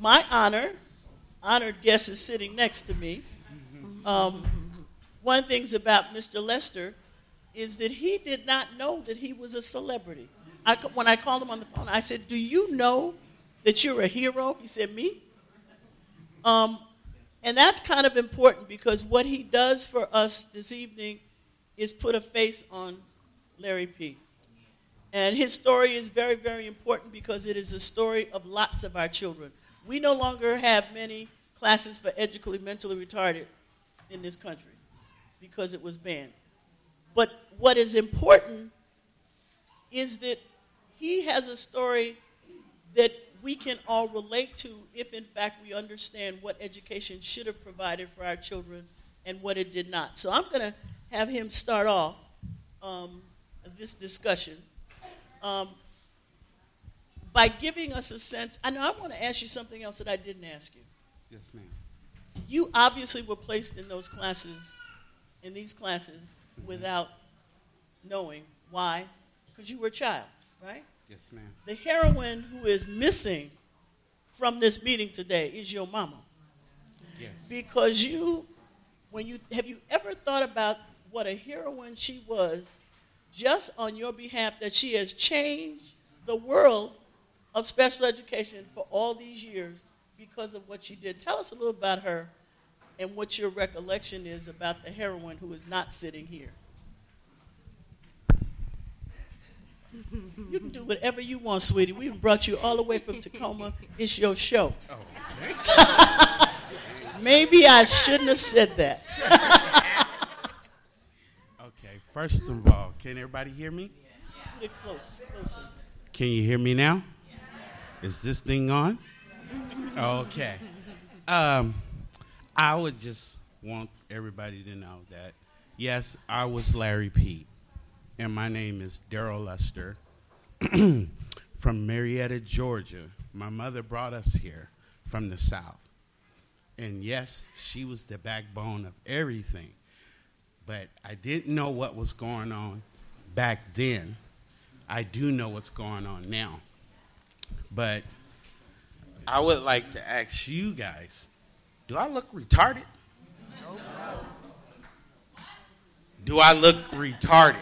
my honored guest is sitting next to me. One of the things about Mr. Lester is that he did not know that he was a celebrity. When I called him on the phone, I said, "Do you know that you're a hero?" He said, "Me?" And that's kind of important because what he does for us this evening is put a face on Larry P. And his story is very, very important because it is the story of lots of our children. We no longer have many classes for educally mentally retarded in this country because it was banned. But what is important is that he has a story that we can all relate to if, in fact, we understand what education should have provided for our children and what it did not. So I'm going to have him start off this discussion by giving us a sense. I know I want to ask you something else that I didn't ask you. Yes, ma'am. You obviously were placed in these classes, without knowing why, because you were a child, right? Yes, ma'am. The heroine who is missing from this meeting today is your mama. Yes. Because have you ever thought about what a heroine she was just on your behalf, that she has changed the world of special education for all these years because of what she did? Tell us a little about her and what your recollection is about the heroine who is not sitting here. You can do whatever you want, sweetie. We brought you all the way from Tacoma. It's your show. Oh, okay. Maybe I shouldn't have said that. Okay, first of all, can everybody hear me? Put it closer. Can you hear me now? Is this thing on? Okay. I would just want everybody to know that, yes, I was Larry P., and my name is Daryl Lester from Marietta, Georgia. My mother brought us here from the South. And yes, she was the backbone of everything. But I didn't know what was going on back then. I do know what's going on now. But I would like to ask you guys, do I look retarded? No. Do I look retarded?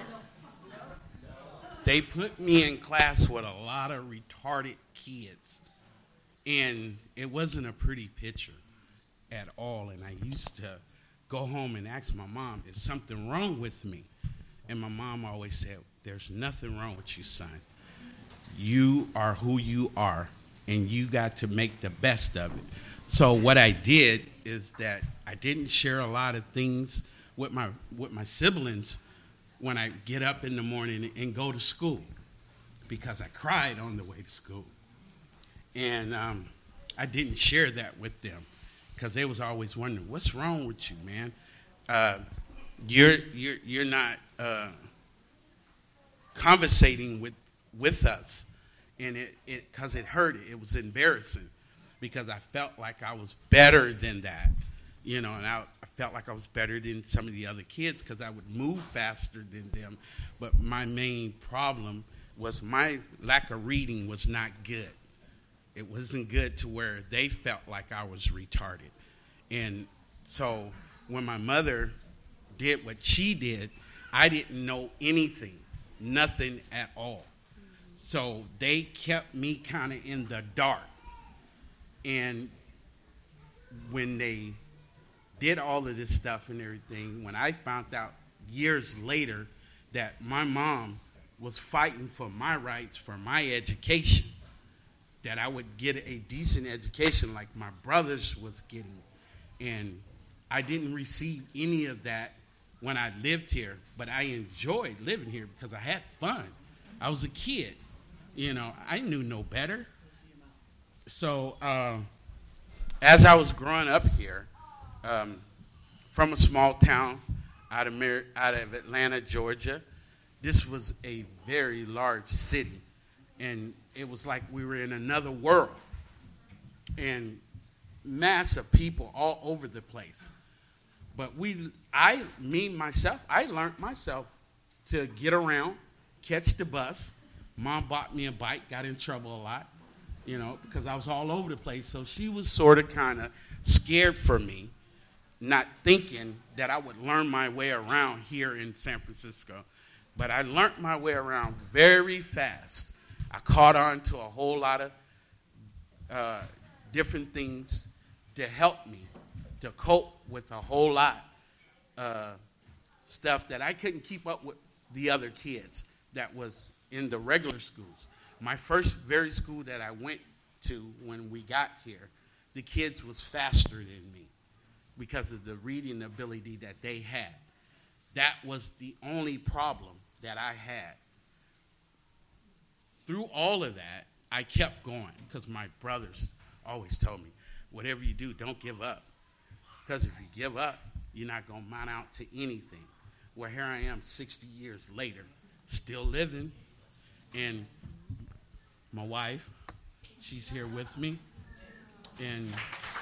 They put me in class with a lot of retarded kids, and it wasn't a pretty picture at all. And I used to go home and ask my mom, is something wrong with me? And my mom always said, there's nothing wrong with you, son. You are who you are, and you got to make the best of it. So what I did is that I didn't share a lot of things with my siblings when I get up in the morning and go to school, because I cried on the way to school. And I didn't share that with them because they was always wondering, what's wrong with you, man? You're not conversating with us. And because it hurt, it was embarrassing because I felt like I was better than that, and I felt like I was better than some of the other kids because I would move faster than them. But my main problem was my lack of reading was not good. It wasn't good to where they felt like I was retarded. And so when my mother did what she did, I didn't know anything, nothing at all. So they kept me kind of in the dark. And when they did all of this stuff and everything, when I found out years later that my mom was fighting for my rights, for my education, that I would get a decent education like my brothers was getting. And I didn't receive any of that when I lived here, but I enjoyed living here because I had fun. I was a kid. I knew no better. So as I was growing up here, from a small town out of Atlanta, Georgia, this was a very large city, and it was like we were in another world, and massive people all over the place. But I learned myself to get around, catch the bus. Mom bought me a bike, got in trouble a lot. because I was all over the place. So she was sort of kind of scared for me, not thinking that I would learn my way around here in San Francisco. But I learned my way around very fast. I caught on to a whole lot of different things to help me to cope with a whole lot stuff that I couldn't keep up with the other kids that was in the regular schools. My first very school that I went to when we got here, the kids was faster than me because of the reading ability that they had. That was the only problem that I had. Through all of that, I kept going because my brothers always told me, whatever you do, don't give up. Because if you give up, you're not going to mount out to anything. Well, here I am 60 years later, still living, and my wife, she's here with me, and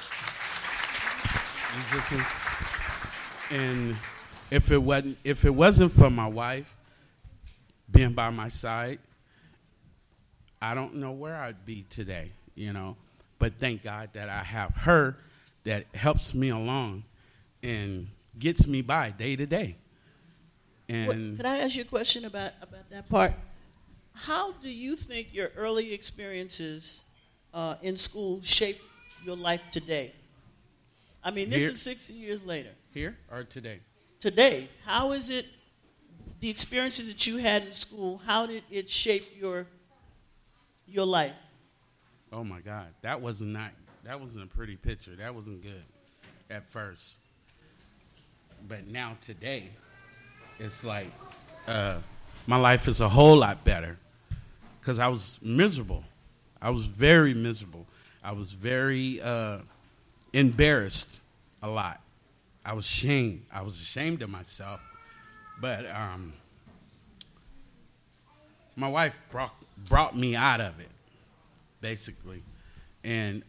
if it wasn't for my wife being by my side, I don't know where I'd be today, But thank God that I have her that helps me along and gets me by day to day. And could I ask you a question about that part? How do you think your early experiences in school shaped your life today? I mean, this is 60 years later. Here or today? Today. How is it, the experiences that you had in school, how did it shape your life? Oh, my God. That wasn't a pretty picture. That wasn't good at first. But now today, it's like my life is a whole lot better because I was miserable. I was very miserable. I was very embarrassed a lot. I was ashamed. I was ashamed of myself. But my wife brought me out of it, basically. And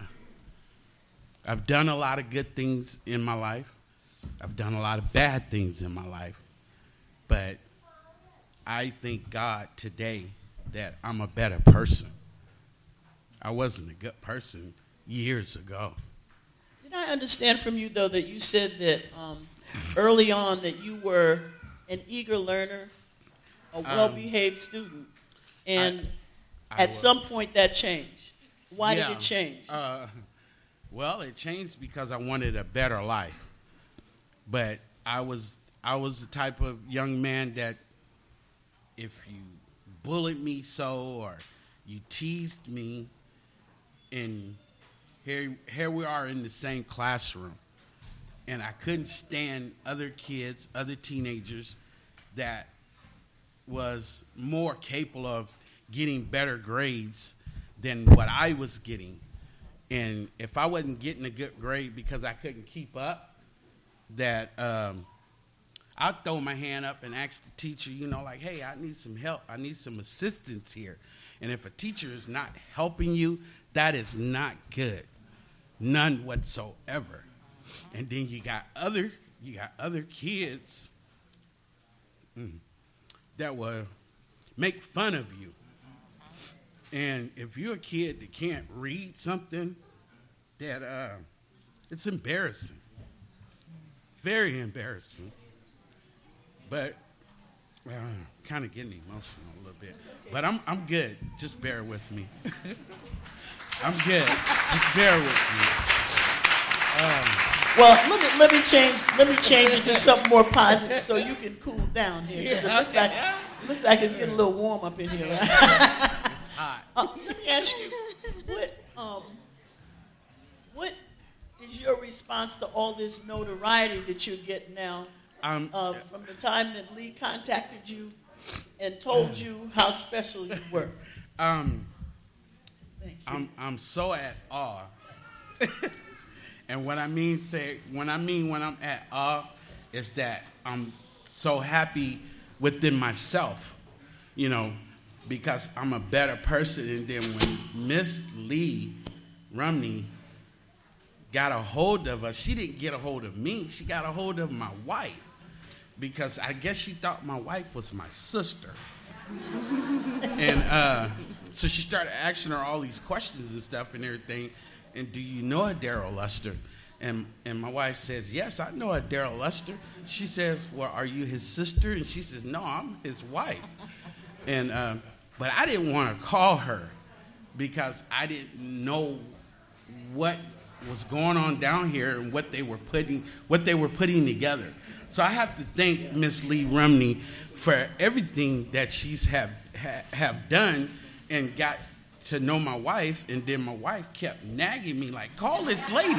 I've done a lot of good things in my life. I've done a lot of bad things in my life. But I thank God today that I'm a better person. I wasn't a good person years ago. Did I understand from you, though, that you said that early on that you were an eager learner, a well-behaved student, and at some point that changed? Why did it change? Well, it changed because I wanted a better life. But I was the type of young man that if you bullied me or you teased me, and here we are in the same classroom, and I couldn't stand other kids, other teenagers that was more capable of getting better grades than what I was getting. And if I wasn't getting a good grade because I couldn't keep up, that I'd throw my hand up and ask the teacher, like, hey, I need some help. I need some assistance here. And if a teacher is not helping you, that is not good. None whatsoever. And then you got other kids that will make fun of you. And if you're a kid that can't read something, that it's embarrassing. Very embarrassing. But kind of getting emotional a little bit. But I'm good. Just bear with me. I'm good. Just bear with me. Well, let me change it to something more positive so you can cool down here. It looks like it's getting a little warm up in here. Right? It's hot. Let me ask you, what is your response to all this notoriety that you're getting now? From the time that Lee contacted you and told you how special you were. Thank you. I'm so at awe. And when I'm at awe is that I'm so happy within myself, because I'm a better person. And then when Miss Lee Romney got a hold of us, she didn't get a hold of me. She got a hold of my wife. Because I guess she thought my wife was my sister. And So she started asking her all these questions and stuff and everything. And do you know a Daryl Luster? And my wife says, yes, I know a Daryl Luster. She says, well, are you his sister? And she says, no, I'm his wife. And but I didn't want to call her because I didn't know what was going on down here and what they were putting together. So I have to thank Miss Lee Rumney for everything that she's have done and got to know my wife, and then my wife kept nagging me like, call this lady.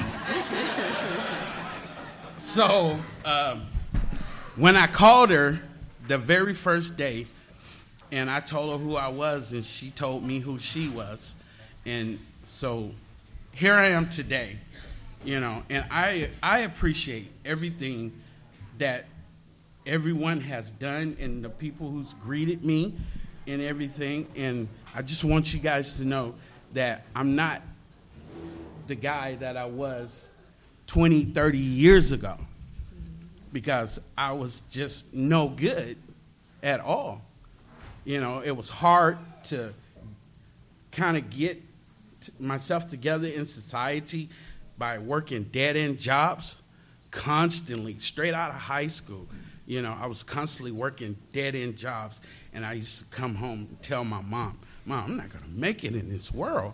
So when I called her the very first day, and I told her who I was, and she told me who she was, and so here I am today, you know, and I appreciate everything that everyone has done and the people who's greeted me and everything. And I just want you guys to know that I'm not the guy that I was 20, 30 years ago, because I was just no good at all. You know, it was hard to kind of get myself together in society by working dead-end jobs constantly, straight out of high school. You know, I was constantly working dead-end jobs, and I used to come home and tell my mom, I'm not going to make it in this world.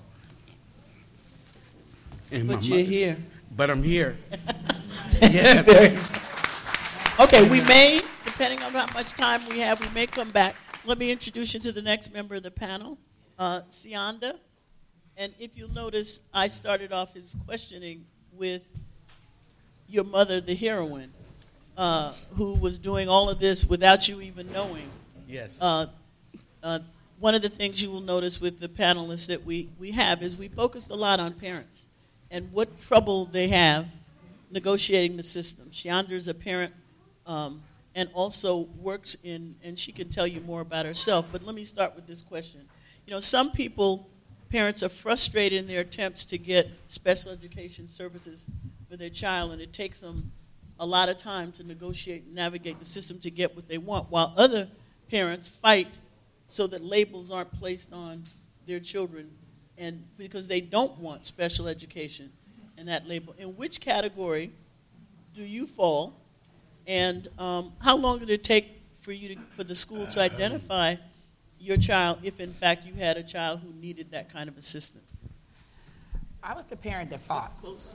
And but you're here. But I'm here. Yeah. Okay, we may, depending on how much time we have, we may come back. Let me introduce you to the next member of the panel, Sianda. And if you'll notice, I started off his questioning with your mother, the heroine, who was doing all of this without you even knowing. Yes. One of the things you will notice with the panelists that we have is we focused a lot on parents and what trouble they have negotiating the system. Sianda is a parent and also works in, and she can tell you more about herself, but let me start with this question. You know, some people, parents are frustrated in their attempts to get special education services for their child, and it takes them a lot of time to negotiate and navigate the system to get what they want, while other parents fight so that labels aren't placed on their children, and because they don't want special education and that label. In which category do you fall, and how long did it take for the school to identify your child, if in fact you had a child who needed that kind of assistance? I was the parent that fought.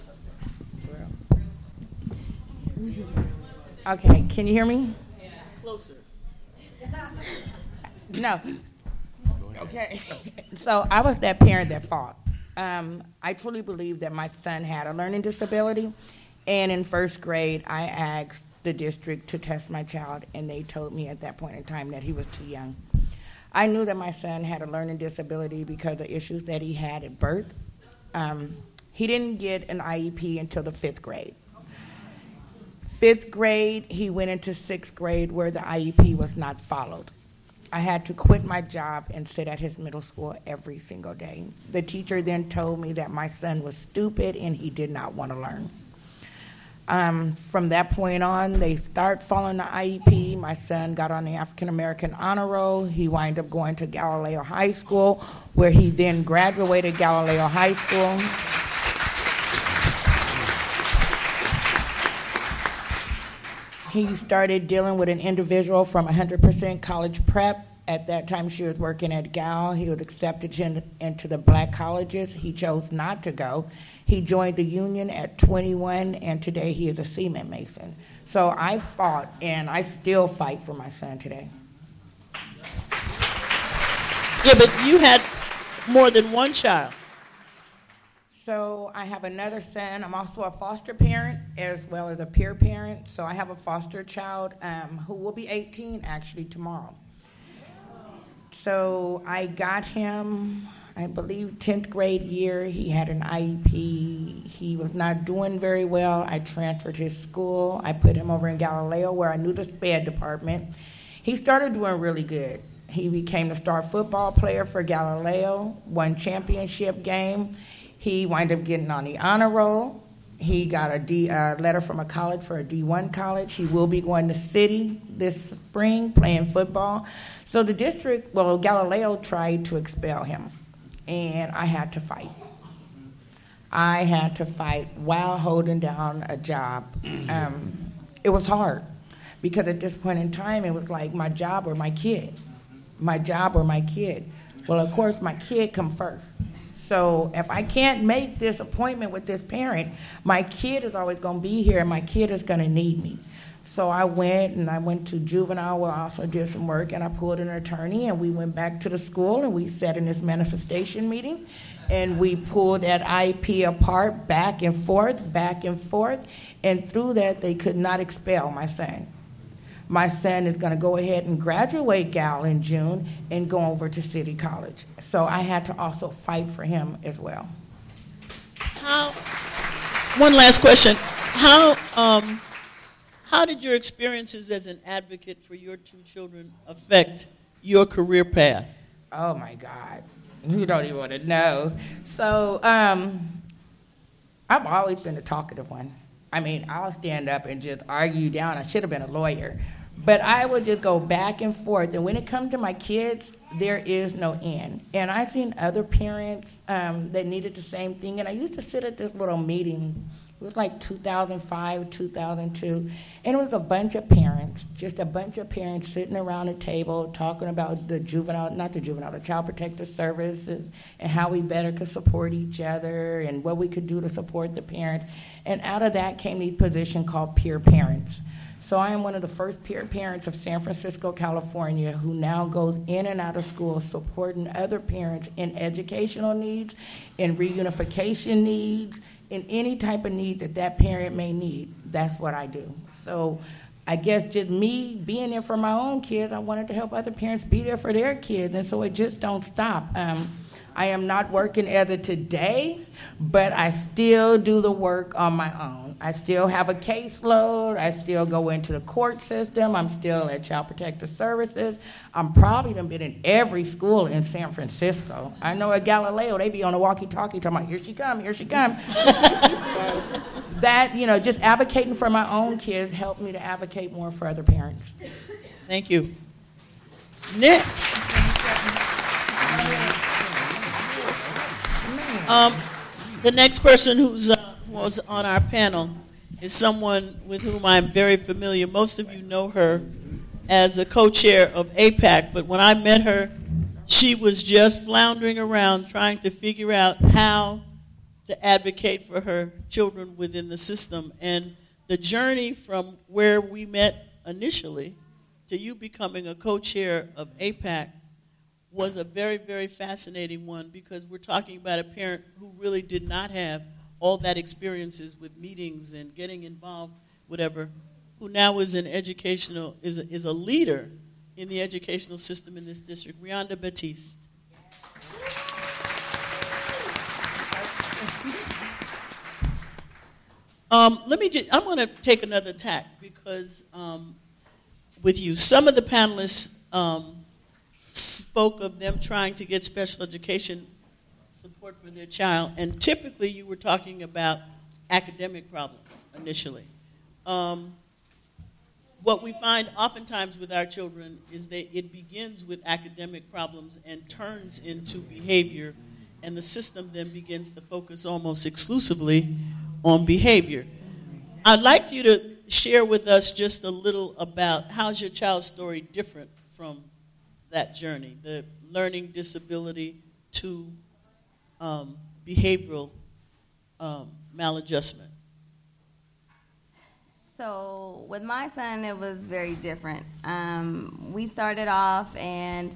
Okay, can you hear me? Closer. No. Okay. So I was that parent that fought. I truly believe that my son had a learning disability, and in first grade I asked the district to test my child, and they told me at that point in time that he was too young. I knew that my son had a learning disability because of issues that he had at birth. He didn't get an IEP until the 5th grade. 5th grade, he went into 6th grade where the IEP was not followed. I had to quit my job and sit at his middle school every single day. The teacher then told me that my son was stupid and he did not want to learn. From that point on, they start following the IEP. My son got on the African American Honor Roll. He wound up going to Galileo High School, where he then graduated Galileo High School. He started dealing with an individual from 100% college prep. At that time, she was working at Gal. He was accepted into the black colleges. He chose not to go. He joined the union at 21, and today he is a cement mason. So I fought, and I still fight for my son today. Yeah, but you had more than one child. So I have another son. I'm also a foster parent as well as a peer parent. So I have a foster child who will be 18 actually tomorrow. So I got him, I believe, 10th grade year. He had an IEP. He was not doing very well. I transferred his school. I put him over in Galileo where I knew the SPED department. He started doing really good. He became the star football player for Galileo, won championship game. He wound up getting on the honor roll. He got a letter from a college for a D1 college. He will be going to City this spring, playing football. So the district, Galileo tried to expel him, and I had to fight. I had to fight while holding down a job. It was hard because at this point in time, it was like my job or my kid. My job or my kid. Well, of course, my kid come first. So if I can't make this appointment with this parent, my kid is always going to be here, and my kid is going to need me. So I went to juvenile, where I also did some work, and I pulled an attorney, and we went back to the school, and we sat in this manifestation meeting, and we pulled that IEP apart back and forth, and through that, they could not expel my son. My son is going to go ahead and graduate Gal in June and go over to City College. So I had to also fight for him as well. One last question. How did your experiences as an advocate for your two children affect your career path? Oh, my God. You don't even want to know. So I've always been the talkative one. I mean, I'll stand up and just argue down. I should have been a lawyer. But I would just go back and forth. And when it comes to my kids, there is no end. And I've seen other parents that needed the same thing. And I used to sit at this little meeting. It was like 2005, 2002. And it was a bunch of parents, just a bunch of parents sitting around a table talking about the Child Protective Service and how we better could support each other and what we could do to support the parent. And out of that came the position called peer parents. So I am one of the first peer parents of San Francisco, California, who now goes in and out of school supporting other parents in educational needs, in reunification needs, in any type of need that parent may need. That's what I do. So I guess just me being there for my own kids, I wanted to help other parents be there for their kids, and so it just don't stop. I am not working as of today, but I still do the work on my own. I still have a caseload. I still go into the court system. I'm still at Child Protective Services. I'm probably done been in every school in San Francisco. I know at Galileo, they be on a walkie-talkie talking about, here she come, here she come. That, just advocating for my own kids helped me to advocate more for other parents. Thank you. Next. The next person who's was on our panel is someone with whom I'm very familiar. Most of you know her as a co-chair of APAC, but when I met her, she was just floundering around trying to figure out how to advocate for her children within the system. And the journey from where we met initially to you becoming a co-chair of APAC was a very, very fascinating one, because we're talking about a parent who really did not have all that experiences with meetings and getting involved, whatever, who now is is a leader in the educational system in this district, Rianda Batiste. I'm going to take another tack because with you, some of the panelists spoke of them trying to get special education support for their child, and typically you were talking about academic problems initially. What we find oftentimes with our children is that it begins with academic problems and turns into behavior, and the system then begins to focus almost exclusively on behavior. I'd like you to share with us just a little about how's your child's story different from that journey, the learning disability to behavioral maladjustment. So with my son, it was very different. We started off, and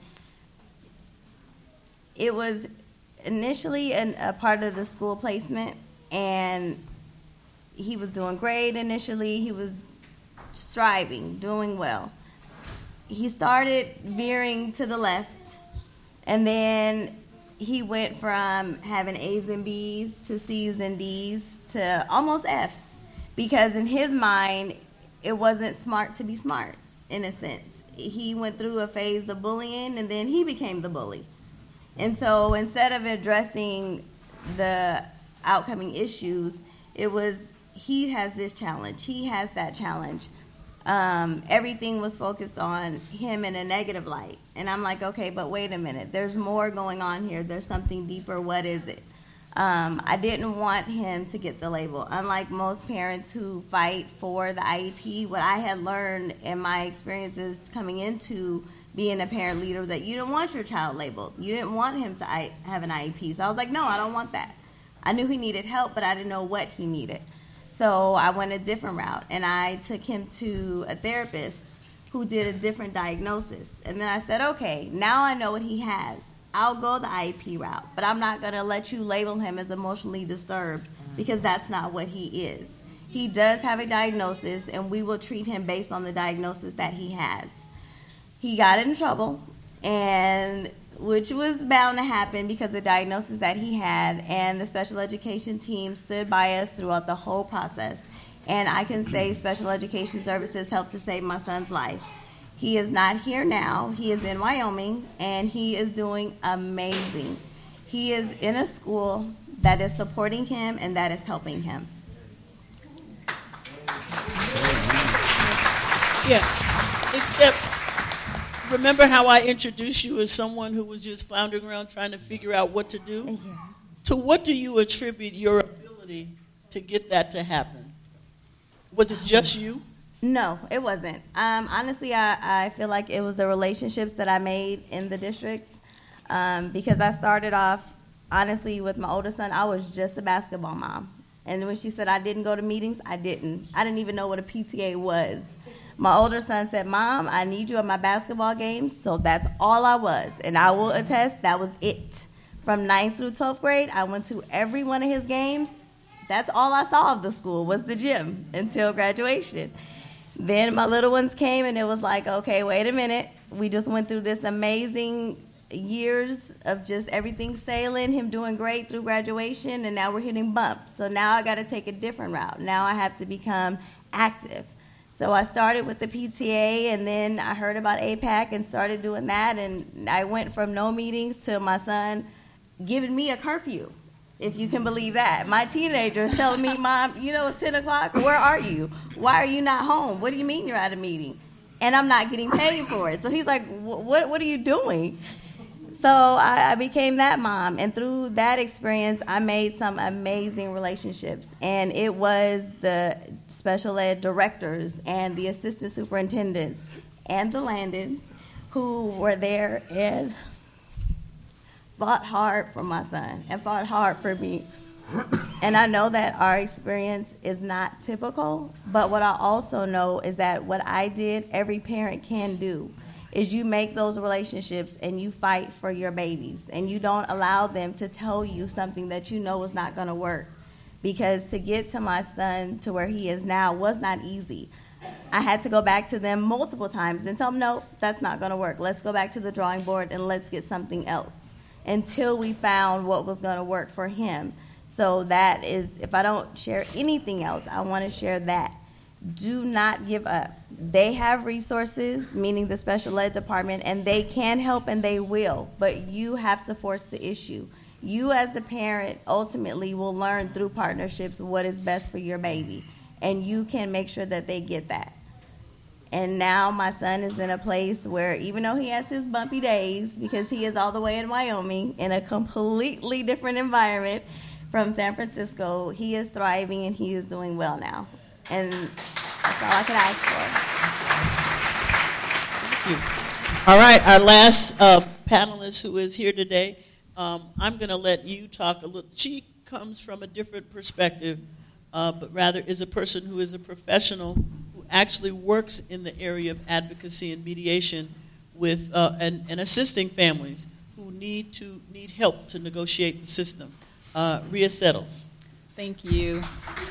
it was initially a part of the school placement, and he was doing great initially. He was striving, doing well. He started veering to the left, and then he went from having A's and B's to C's and D's to almost F's, because in his mind, it wasn't smart to be smart, in a sense. He went through a phase of bullying, and then he became the bully. And so instead of addressing the outcoming issues, it was he has this challenge, he has that challenge. Everything was focused on him in a negative light. And I'm like, okay, but wait a minute. There's more going on here. There's something deeper. What is it? I didn't want him to get the label. Unlike most parents who fight for the IEP, what I had learned in my experiences coming into being a parent leader was that you didn't want your child labeled. You didn't want him to have an IEP. So I was like, no, I don't want that. I knew he needed help, but I didn't know what he needed. So I went a different route, and I took him to a therapist who did a different diagnosis. And then I said, okay, now I know what he has. I'll go the IEP route, but I'm not going to let you label him as emotionally disturbed because that's not what he is. He does have a diagnosis, and we will treat him based on the diagnosis that he has. He got in trouble, and which was bound to happen because of the diagnosis that he had, and the special education team stood by us throughout the whole process. And I can say special education services helped to save my son's life. He is not here now. He is in Wyoming, and he is doing amazing. He is in a school that is supporting him and that is helping him. Yeah, except remember how I introduced you as someone who was just floundering around trying to figure out what to do? Yeah. To what do you attribute your ability to get that to happen? Was it just you? No, it wasn't. Honestly, I feel like it was the relationships that I made in the district because I started off, honestly, with my older son. I was just a basketball mom. And when she said I didn't go to meetings, I didn't. I didn't even know what a PTA was. My older son said, Mom, I need you at my basketball games, so that's all I was. And I will attest, that was it. From 9th through 12th grade, I went to every one of his games. That's all I saw of the school was the gym until graduation. Then my little ones came, and it was like, okay, wait a minute. We just went through this amazing years of just everything sailing, him doing great through graduation, and now we're hitting bumps. So now I got to take a different route. Now I have to become active. So I started with the PTA, and then I heard about APAC and started doing that, and I went from no meetings to my son giving me a curfew, if you can believe that. My teenager is telling me, Mom, it's 10 o'clock. Where are you? Why are you not home? What do you mean you're at a meeting? And I'm not getting paid for it. So he's like, what are you doing? So I became that mom, and through that experience, I made some amazing relationships. And it was the special ed directors and the assistant superintendents and the Landons who were there and fought hard for my son and fought hard for me. And I know that our experience is not typical, but what I also know is that what I did, every parent can do, is you make those relationships and you fight for your babies, and you don't allow them to tell you something that you know is not going to work. Because to get to my son to where he is now was not easy. I had to go back to them multiple times and tell them, no, that's not going to work. Let's go back to the drawing board and let's get something else, until we found what was going to work for him. So that is, if I don't share anything else, I want to share that. Do not give up. They have resources, meaning the special ed department, and they can help and they will, but you have to force the issue. You as the parent ultimately will learn through partnerships what is best for your baby, and you can make sure that they get that. And now my son is in a place where, even though he has his bumpy days, because he is all the way in Wyoming in a completely different environment from San Francisco, he is thriving and he is doing well now. And that's all I could ask for. Thank you. All right, our last panelist who is here today, I'm going to let you talk a little. She comes from a different perspective, but rather is a person who is a professional who actually works in the area of advocacy and mediation with and assisting families who need help to negotiate the system. Rhea Settles. Thank you.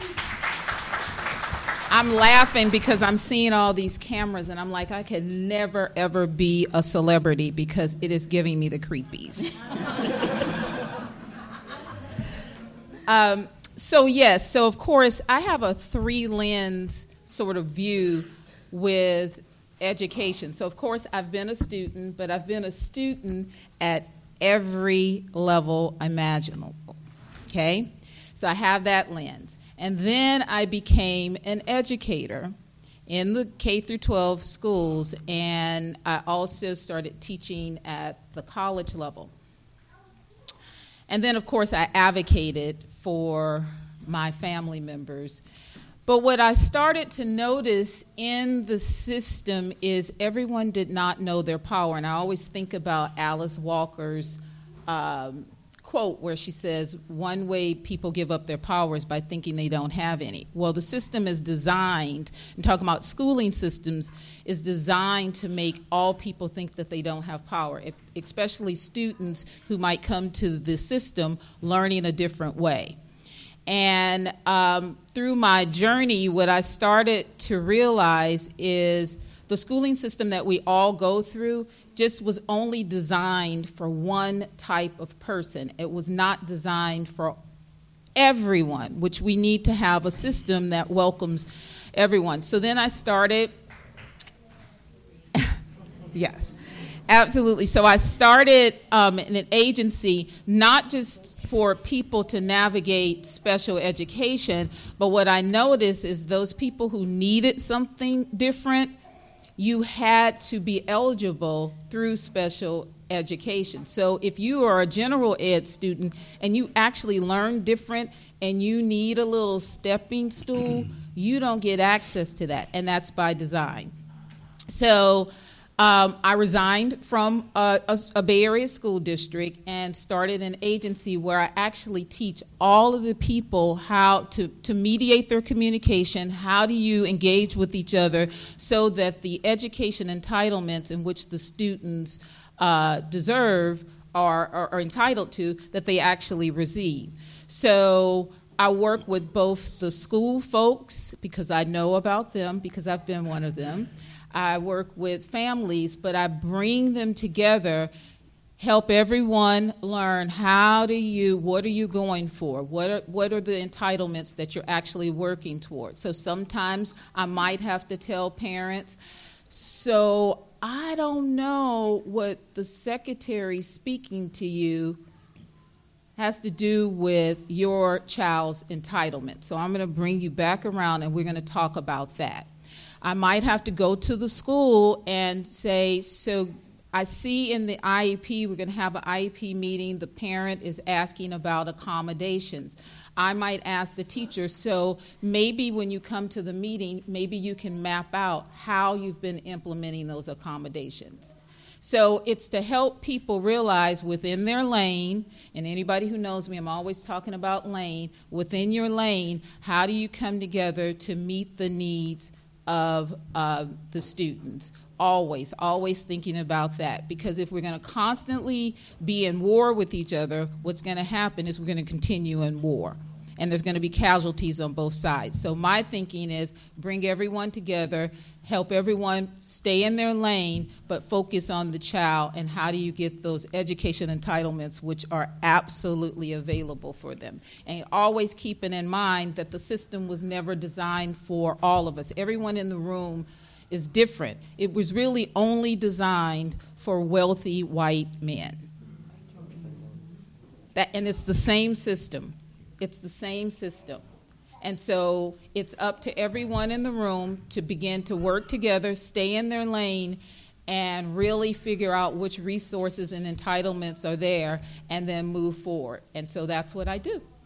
I'm laughing because I'm seeing all these cameras, and I'm like, I could never, ever be a celebrity because it is giving me the creepies. So of course, I have a three-lens sort of view with education. So, of course, I've been a student, but I've been a student at every level imaginable, okay? So I have that lens. And then I became an educator in the K through 12 schools, and I also started teaching at the college level. And then, of course, I advocated for my family members. But what I started to notice in the system is everyone did not know their power. And I always think about Alice Walker's quote where she says, one way people give up their power is by thinking they don't have any. Well, the system is designed, and talking about schooling systems, is designed to make all people think that they don't have power, especially students who might come to the system learning a different way. And through my journey, what I started to realize is the schooling system that we all go through just was only designed for one type of person. It was not designed for everyone, which we need to have a system that welcomes everyone. So then I started, yes, absolutely. So I started in an agency, not just for people to navigate special education, but what I noticed is those people who needed something different, you had to be eligible through special education. So if you are a general ed student and you actually learn different and you need a little stepping stool, you don't get access to that, and that's by design. So I resigned from a Bay Area school district and started an agency where I actually teach all of the people how to mediate their communication, how do you engage with each other so that the education entitlements in which the students deserve are entitled to, that they actually receive. So I work with both the school folks, because I know about them, because I've been one of them. I work with families, but I bring them together, help everyone learn what are you going for? What are the entitlements that you're actually working towards? So sometimes I might have to tell parents, so I don't know what the secretary speaking to you has to do with your child's entitlement. So I'm going to bring you back around and we're going to talk about that. I might have to go to the school and say, so I see in the IEP, we're going to have an IEP meeting, the parent is asking about accommodations. I might ask the teacher, so maybe when you come to the meeting, maybe you can map out how you've been implementing those accommodations. So it's to help people realize within their lane, and anybody who knows me, I'm always talking about lane, within your lane, how do you come together to meet the needs of the students? Always thinking about that, because if we're going to constantly be in war with each other, what's going to happen is we're going to continue in war, and there's going to be casualties on both sides. So my thinking is bring everyone together, help everyone stay in their lane, but focus on the child and how do you get those education entitlements which are absolutely available for them. And always keeping in mind that the system was never designed for all of us. Everyone in the room is different. It was really only designed for wealthy white men. And it's the same system. It's the same system. And so it's up to everyone in the room to begin to work together, stay in their lane, and really figure out which resources and entitlements are there, and then move forward. And so that's what I do.